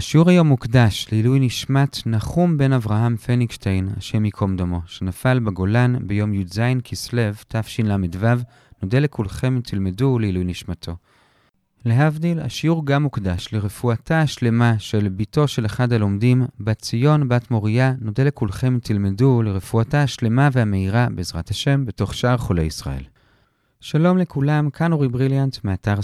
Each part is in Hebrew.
השיעור היום מוקדש לעילוי נשמת נחום בן אברהם פניקשטיין, השם ייקום דמו, שנפל בגולן ביום י"ז כסלו תשל"ו. נודה לכולכם תלמדו לעילוי נשמתו. להבדיל, השיעור גם מוקדש לרפואתה השלמה של ביתו של אחד הלומדים, בת ציון בת מוריה. נודה לכולכם תלמדו לרפואתה השלמה והמהירה בעזרת השם בתוך שאר חולי ישראל. שלום לכולם, כאן אורי בריליאנט מאתר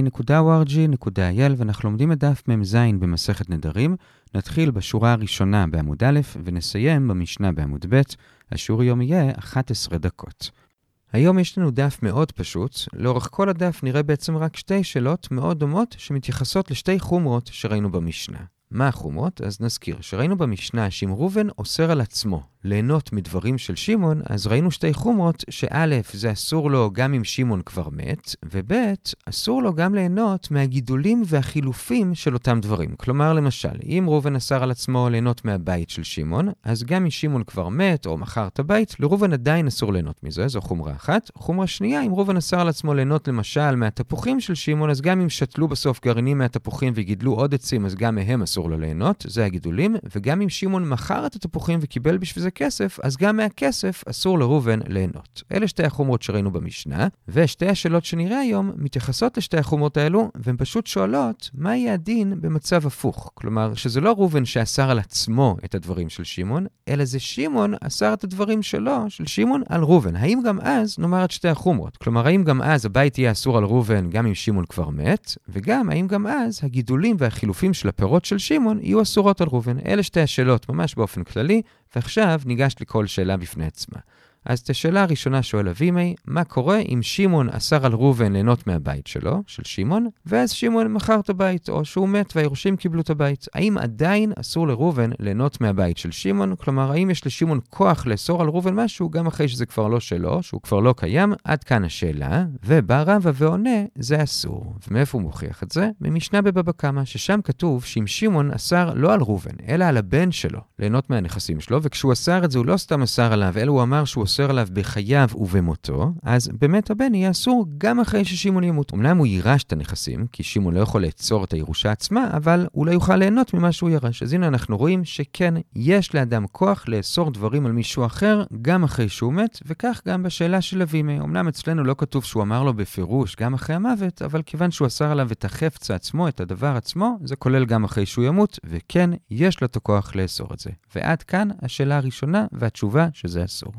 sinai.org.il, ואנחנו לומדים את דף מ"ז במסכת נדרים. נתחיל בשורה הראשונה בעמוד א' ונסיים במשנה בעמוד ב'. השיעור היום יהיה 11 דקות. היום יש לנו דף מאוד פשוט. לאורך כל הדף נראה בעצם רק שתי שאלות מאוד דומות שמתייחסות לשתי חומרות שראינו במשנה. מה החומרות? אז נזכיר שראינו במשנה שאם ראובן אוסר על עצמו ליהנות מדברים של שמעון, אז ראינו שתי חומרות שא' זה אסור לו גם אם שמעון כבר מת, וב' אסור לו גם ליהנות מהגידולים והחילופים של אותם דברים. כלומר, למשל, אם ראובן אסר על עצמו ליהנות מהבית של שמעון, אז גם אם שמעון כבר מת או מכר את הבית, לראובן עדיין אסור ליהנות מזה. זו חומרה אחת. חומרה שנייה, אם ראובן אסר על עצמו ליהנות למשל מהתפוחים של שמעון, אז גם אם שתלו בסוף גרעינים מהתפוחים וגידלו עוד עצים, אז גם מהם אסור לו ליהנות. זה הגידולים. וגם אם שמעון מכר את התפוחים וקיבל בשביל זה כסף, אז גם מהכסף אסור לראובן ליהנות. אלה שתי החומרות שראינו במשנה, ושתי השאלות שנראה היום מתייחסות לשתי החומרות האלו, והן פשוט שואלות מה יהיה הדין במצב הפוך. כלומר, שזה לא ראובן שאסר על עצמו את הדברים של שמעון, אלא זה שמעון אסר את הדברים שלו, של שמעון, על ראובן. האם גם אז נאמר את שתי החומרות? כלומר, האם גם אז הבית יהיה אסור על ראובן גם אם שמעון כבר מת, וגם האם גם אז הגידולים והחילופים של הפירות של שמעון יהיו אסורות על ראובן? אלה שתי השאלות ממש באופן כללי. ועכשיו ניגש לכל שאלה בפני עצמה. אז את השאלה הראשונה שואל אבימי, מה קורה אם שמעון אסר על ראובן ליהנות מהבית שלו, של שמעון, ואז שמעון מכר את הבית, או שהוא מת והיורשים קיבלו את הבית? האם עדיין אסור לראובן ליהנות מהבית של שמעון? כלומר, האם יש לשמעון כוח לאסור על ראובן משהו, גם אחרי שזה כבר לא שלו, שהוא כבר לא קיים? עד כאן השאלה, ובא רבא ועונה, זה אסור. ומאיפה הוא מוכיח את זה? ממשנה בבבא קמא, ששם כתוב שאם שמעון אסר לא על ראובן, אלא על הבן שלו, ליהנות מהנכסים שלו, וכשהוא אסר את זה, הוא לא סתם אסר עליו, אלא הוא אמר שהוא אוסר עליו בחייו ובמותו, אז באמת הבן יהיה אסור גם אחרי ששמעון ימות. אמנם הוא יירש את הנכסים, כי שמעון לא יכול לעצור את הירושה עצמה, אבל הוא לא יוכל ליהנות ממה שהוא ירש. אז הנה אנחנו רואים שכן, יש לאדם כוח לאסור דברים על מישהו אחר, גם אחרי שהוא מת, וכך גם בשאלה של אבימי. אמנם אצלנו לא כתוב שהוא אמר לו בפירוש גם אחרי המוות, אבל כיוון שהוא אסר עליו את החפץ עצמו, את הדבר עצמו, זה כולל גם אחרי שהוא ימות, וכן, יש לו את הכוח לאסור את זה. ועד כאן השאלה הראשונה והתשובה שזה אסור.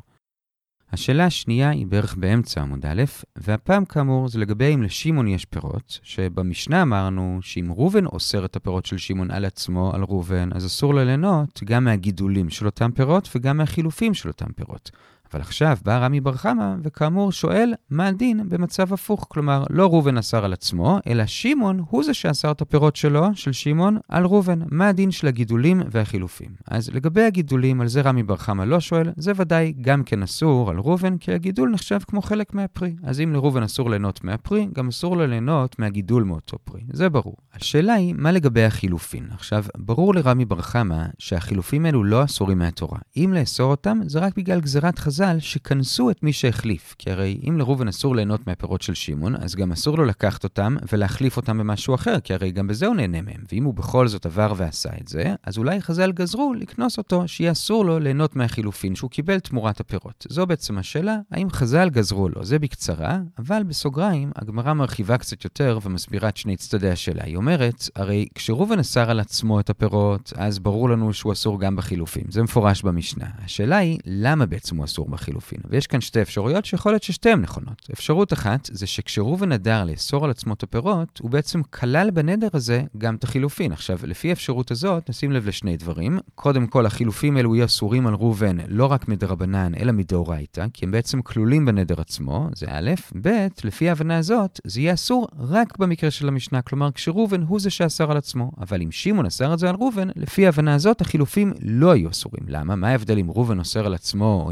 השאלה השנייה היא בערך באמצע עמוד א', והפעם כאמור זה לגבי אם לשמעון יש פירות, שבמשנה אמרנו שאם ראובן אוסר את הפירות של שמעון על עצמו, על ראובן, אז אסור לו ליהנות גם מהגידולים של אותם פירות וגם מהחילופים של אותם פירות. אבל עכשיו בא רמי בר חמא וכאמור שואל מה הדין במצב הפוך. כלומר, לא ראובן אסר על עצמו, אלא שמעון הוא זה שאסר את הפירות שלו, של שמעון, על ראובן. מה הדין של הגידולים והחילופים? אז לגבי הגידולים, על זה רמי בר חמא לא שואל, זה ודאי גם כן אסור על ראובן, כי הגידול נחשב כמו חלק מהפרי. אז אם לראובן אסור ליהנות מהפרי, גם אסור לו ליהנות מהגידול מאותו פרי. זה ברור. השאלה היא, מה לגבי החילופין? עכשיו, ברור לרמי בר חמא שהחילופים האלו לא אסורים מהתורה. אם לאסור אותם, זה רק בגלל גזירת חז"ל שכנסו את מי שהחליף. כי הרי אם לראובן אסור ליהנות מהפירות של שמעון, אז גם אסור לו לקחת אותם ולהחליף אותם במשהו אחר, כי הרי גם בזה הוא נהנה מהם. ואם הוא בכל זאת עבר ועשה את זה, אז אולי חז"ל גזרו לקנוס אותו שיהיה אסור לו ליהנות מהחילופין שהוא קיבל תמורת הפירות. זו בעצם השאלה, האם חז"ל גזרו לו? זה בקצרה, אבל בסוגריים הגמרא מרחיבה קצת יותר ומסבירה את שני צדדי השאלה. היא אומרת, הרי כשראובן אסר על עצמו את הפירות, אז ברור לנו שהוא אסור גם בחילופים. זה מפורש במשנה. השאלה היא, למה בעצם הוא אסור בחילופין? ויש כאן שתי אפשרויות שיכול להיות ששתיהן נכונות. אפשרות אחת זה שכשראובן נדר לאסור על עצמו את הפירות, הוא בעצם כלל בנדר הזה גם את החילופין. עכשיו, לפי האפשרות הזאת, נשים לב לשני דברים. קודם כל, החילופים האלו יהיו אסורים על ראובן, לא רק מדרבנן, אלא מדאורייתא, כי הם בעצם כלולים בנדר עצמו, זה א', ב', לפי ההבנה הזאת, זה יהיה אסור רק במקרה של המשנה, כלומר, כשראובן הוא זה שאסר על עצמו. אבל אם שמעון אסר את זה על ראובן, לפי ההבנה הזאת, החילופים לא יהיו אסורים. למה? מה ההבדל אם ראובן אוסר על עצמו, או אם שמעון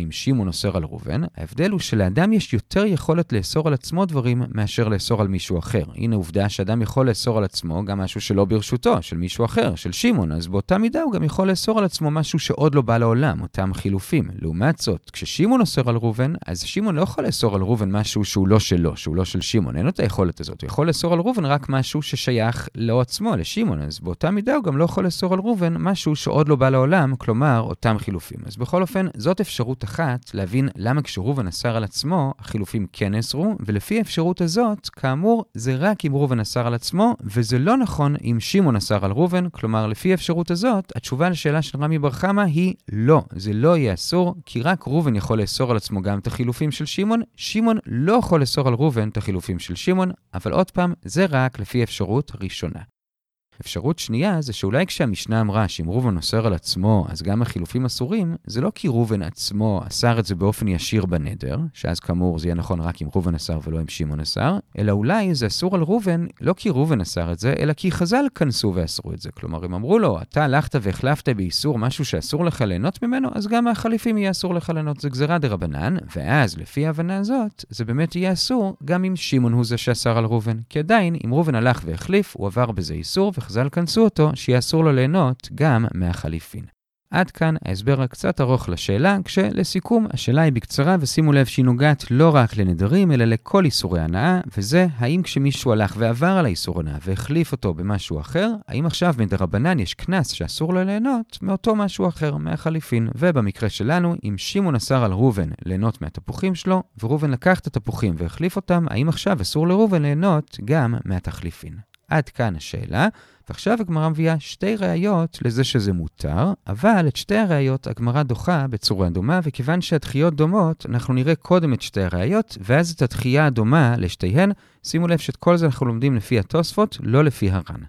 שמעון אוסר על ראובן, ההבדל הוא שלאדם יש יותר יכולת לאסור על עצמו דברים מאשר לאסור על מישהו אחר. הנה עובדה שאדם יכול לאסור על עצמו גם משהו שלא ברשותו, של מישהו אחר, של שמעון, אז באותה מידה הוא גם יכול לאסור על עצמו משהו שעוד לא בא לעולם, אותם חילופים. לעומת זאת, כששמעון אוסר על ראובן, אז שמעון לא יכול לאסור על ראובן משהו שהוא לא שלו, שהוא לא של שמעון, אין לו את היכולת הזאת. הוא יכול לאסור על ראובן רק משהו ששייך לו עצמו, לשמעון, אז באותה מידה הוא גם לא יכול לאסור על ראובן משהו שעוד לא בא לעולם, כלומר, אותם חילופים. אז בכל אופן, זאת אפשרות אחת להבין למה כשראובן אסר על עצמו, החילופים כן אסרו, ולפי האפשרות הזאת, כאמור, זה רק אם ראובן אסר על עצמו, וזה לא נכון אם שמעון אסר על ראובן, כלומר, לפי האפשרות הזאת, התשובה לשאלה של רמי בר חמא היא לא, זה לא יהיה אסור, כי רק ראובן יכול לאסור על עצמו גם את החילופים של שמעון, שמעון לא יכול לאסור על ראובן את החילופים של שמעון, אבל עוד פעם, זה רק לפי האפשרות הראשונה. אפשרות שנייה זה שאולי כשהמשנה אמרה שאם ראובן אוסר על עצמו, אז גם החילופים אסורים, זה לא כי ראובן עצמו אסר את זה באופן ישיר בנדר, שאז כאמור זה יהיה נכון רק אם ראובן אסר ולא אם שמעון אסר, אלא אולי זה אסור על ראובן, לא כי ראובן אסר את זה, אלא כי חז"ל כנסו ואסרו את זה. כלומר, אם אמרו לו, אתה הלכת והחלפת באיסור משהו שאסור לך ליהנות ממנו, אז גם החליפים יהיה אסור לך ליהנות, זה גזירה דרבנן, ואז לפי ההבנה הזאת, זה באמת יהיה אסור גם אם שמעון הוא זה שאסר על ראובן. כי עדיין, אם ראובן הלך והחליף, הוא עבר בזה איסור וחז"ל כנסו אותו שיהיה אסור לו ליהנות גם מהחליפין. עד כאן ההסבר הקצת ארוך לשאלה, כשלסיכום השאלה היא בקצרה ושימו לב שהיא נוגעת לא רק לנדרים אלא לכל איסורי הנאה, וזה האם כשמישהו הלך ועבר על האיסור הנאה והחליף אותו במשהו אחר, האם עכשיו מדרבנן יש קנס שאסור לו ליהנות מאותו משהו אחר, מהחליפין. ובמקרה שלנו, אם שמעון אסר על ראובן ליהנות מהתפוחים שלו, וראובן לקח את התפוחים והחליף אותם, האם עכשיו אסור לראובן ליהנות גם מהתחליפין. עד כאן השאלה, ועכשיו הגמרא מביאה שתי ראיות לזה שזה מותר, אבל את שתי הראיות הגמרא דוחה בצורה דומה, וכיוון שהדחיות דומות, אנחנו נראה קודם את שתי הראיות, ואז את הדחייה הדומה לשתיהן. שימו לב שאת כל זה אנחנו לומדים לפי התוספות, לא לפי הר"ן.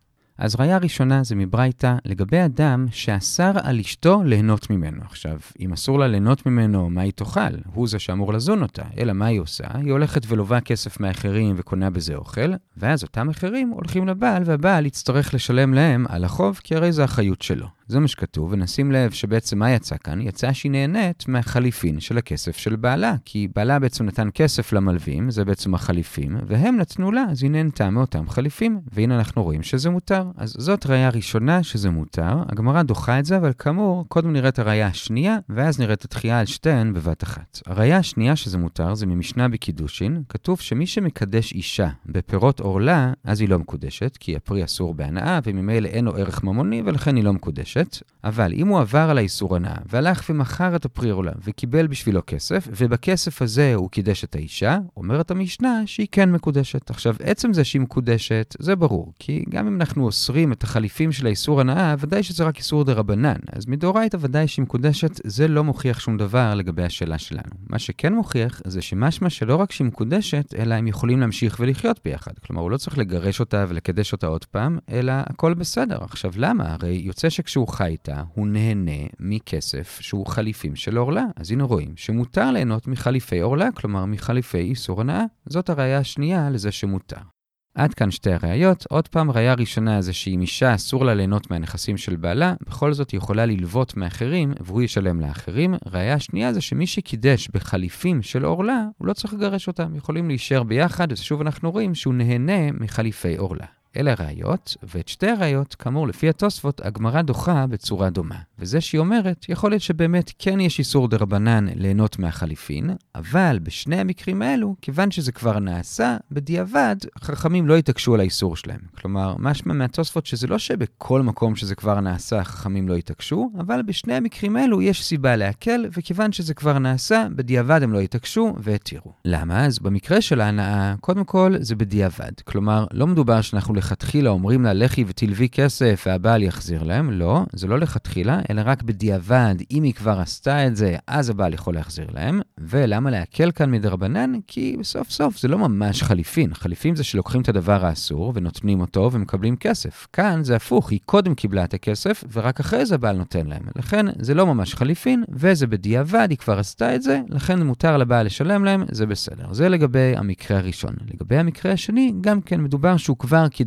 אז ראיה ראשונה זה מברייתא לגבי אדם שאסר על אשתו ליהנות ממנו. עכשיו, אם אסור לה ליהנות ממנו, מה היא תאכל? הוא זה שאמור לזון אותה. אלא מה היא עושה? היא הולכת ולובה כסף מאחרים וקונה בזה אוכל, ואז אותם אחרים הולכים לבעל, והבעל יצטרך לשלם להם על החוב, כי הרי זה החיות שלו. זה מה שכתוב, ונשים לב שבעצם מה יצא כאן? יצא שהיא נהנית מהחליפין של הכסף של בעלה, כי בעלה בעצם נתן כסף למלווים, זה בעצם החליפים, והם נתנו לה, אז היא נהנתה מאותם חליפים, והנה אנחנו רואים שזה מותר. אז זאת ראיה ראשונה שזה מותר, הגמרא דוחה את זה, אבל כאמור, קודם נראה את הראיה השנייה, ואז נראה את התחייה על שתיהן בבת אחת. הראיה השנייה שזה מותר זה ממשנה בקידושין, כתוב שמי שמקדש אישה בפירות עורלה, אז היא לא מקודשת, כי הפרי אסור בהנאה, וממילא אין לו ערך ממוני, ולכן היא לא מקודשת. אבל אם הוא עבר על האיסור הנאה, והלך ומכר את הפרי עורלה, וקיבל בשבילו כסף, ובכסף הזה הוא קידש את האישה, אומרת המשנה שהיא כן מקודשת. עכשיו, עצם זה שהיא מקודשת, זה ברור, כי גם אם אנחנו אוסרים את החליפים של האיסור הנאה, ודאי שזה רק איסור דרבנן. אז מדאורייתא ודאי שהיא מקודשת, זה לא מוכיח שום דבר לגבי השאלה שלנו. מה שכן מוכיח, זה שמשמע שלא רק שהיא מקודשת, אלא הם יכולים להמשיך ולחיות ביחד. כלומר, הוא לא צריך לגרש אותה ולקדש אותה עוד פעם, אלא הכל בסדר. עכשיו, למה? הרי יוצא שכשהוא חי איתה, הוא נהנה מכסף שהוא חליפים של עורלה. אז הנה רואים שמותר ליהנות מחליפי עורלה, כלומר מחליפי איסור הנאה. זאת הראיה השנייה לזה שמותר. עד כאן שתי הראיות. עוד פעם, ראיה ראשונה זה שאם אישה אסור לה ליהנות מהנכסים של בעלה, בכל זאת היא יכולה ללוות מאחרים והוא ישלם לאחרים. ראיה שנייה זה שמי שקידש בחליפים של עורלה, הוא לא צריך לגרש אותם, יכולים להישאר ביחד, ושוב אנחנו רואים שהוא נהנה מחליפי עורלה. אלה ראיות, ואת שתי הראיות, כאמור לפי התוספות, הגמרא דוחה בצורה דומה. וזה שהיא אומרת, יכול להיות שבאמת כן יש איסור דרבנן ליהנות מהחליפין, אבל בשני המקרים האלו, כיוון שזה כבר נעשה, בדיעבד, חכמים לא יתעקשו על האיסור שלהם. כלומר, משמע מהתוספות שזה לא שבכל מקום שזה כבר נעשה, חכמים לא יתעקשו, אבל בשני המקרים האלו יש סיבה להקל, וכיוון שזה כבר נעשה, בדיעבד הם לא יתעקשו והתירו. למה? אז במקרה של ההנאה, קודם כל זה בדיעבד. כלומר, לא מדובר שאנחנו לכתחילה אומרים לה לכי ותלוי כסף והבעל יחזיר להם. לא, זה לא לכתחילה, אלא רק בדיעבד, אם היא כבר עשתה את זה, אז הבעל יכול להחזיר להם. ולמה להקל כאן מדרבנן? כי בסוף סוף זה לא ממש חליפין. חליפין זה שלוקחים את הדבר האסור ונותנים אותו ומקבלים כסף. כאן זה הפוך, היא קודם קיבלה את הכסף ורק אחרי זה הבעל נותן להם. לכן זה לא ממש חליפין, וזה בדיעבד, היא כבר עשתה את זה, לכן מותר לבעל לשלם להם, זה בסדר. זה לגבי המקרה הראשון. לגבי המקרה השני, גם כן מדובר שהוא כבר קידש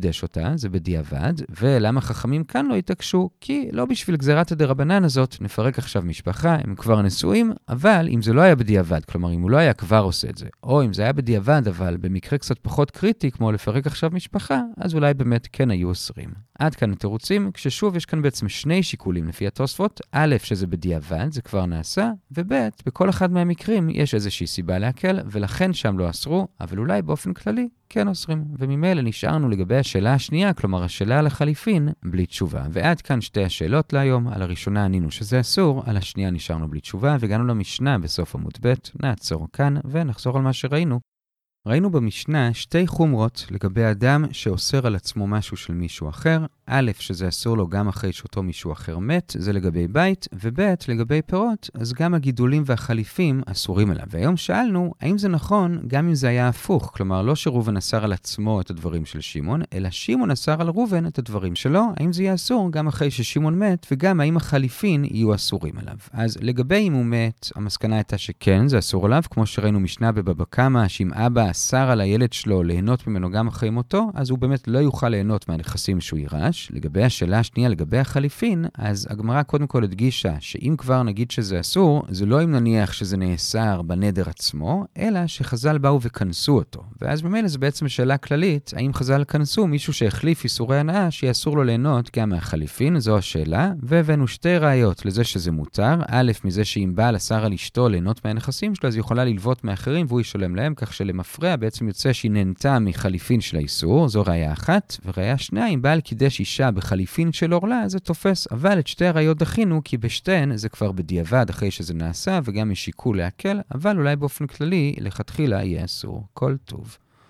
חידש אותה, זה בדיעבד, ולמה חכמים כאן לא התעקשו? כי לא בשביל גזירת הדרבנן הזאת, נפרק עכשיו משפחה, הם כבר נשואים, אבל אם זה לא היה בדיעבד, כלומר אם הוא לא היה כבר עושה את זה, או אם זה היה בדיעבד, אבל במקרה קצת פחות קריטי, כמו לפרק עכשיו משפחה, אז אולי באמת כן היו אוסרים. עד כאן התירוצים, כששוב יש כאן בעצם שני שיקולים לפי התוספות, א', שזה בדיעבד, זה כבר נעשה, וב', בכל אחד מהמקרים יש איזושהי סיבה להקל, ולכן שם לא אסרו, אבל אולי באופן כללי כן אוסרים. וממילא נשארנו לגבי השאלה השנייה, כלומר השאלה על החליפין, בלי תשובה. ועד כאן שתי השאלות להיום, על הראשונה ענינו שזה אסור, על השנייה נשארנו בלי תשובה, והגענו למשנה בסוף עמוד ב', נעצור כאן ונחזור על מה שראינו. ראינו במשנה שתי חומרות לגבי אדם שאוסר על עצמו משהו של מישהו אחר. א', שזה אסור לו גם אחרי שאותו מישהו אחר מת, זה לגבי בית, וב', לגבי פירות, אז גם הגידולים והחליפים אסורים עליו. והיום שאלנו, האם זה נכון גם אם זה היה הפוך? כלומר, לא שראובן אסר על עצמו את הדברים של שמעון, אלא שמעון אסר על ראובן את הדברים שלו. האם זה יהיה אסור גם אחרי ששמעון מת, וגם האם החליפין יהיו אסורים עליו? אז לגבי אם הוא מת, המסקנה הייתה שכן, זה אסור עליו, כמו שראינו משנה בבבא קמא, שאם אבא אסר על הילד שלו ליהנות ממנו גם אחרי מותו, אז הוא באמת לא יוכל ליהנות מהנכסים שהוא יירש. לגבי השאלה השנייה, לגבי החליפין, אז הגמרא קודם כל הדגישה שאם כבר נגיד שזה אסור, זה לא אם נניח שזה נאסר בנדר עצמו, אלא שחז"ל באו וכנסו אותו. ואז במילא זה בעצם שאלה כללית, האם חז"ל כנסו מישהו שהחליף איסורי הנאה שיאסור לו ליהנות גם מהחליפין, זו השאלה, והבאנו שתי ראיות לזה שזה מותר. א', מזה שאם בעל אסר על אשתו ליהנות מהנכסים שלו, אז היא יכולה ללוות מאחרים והוא ישלם להם, כך שלמפרע בעצם יוצא שהיא נהנתה מחליפין של האיסור, זו ראיה אחת. וראיה שנייה, אם בעל קידש אישה בחליפין של אורלה, זה תופס. אבל את שתי הראיות דחינו, כי בשתיהן זה כבר בדיעבד אחרי שזה נעשה, וגם יש שיקול להקל, אבל אולי באופן כללי, לכתחילה יהיה אסור. כל טוב.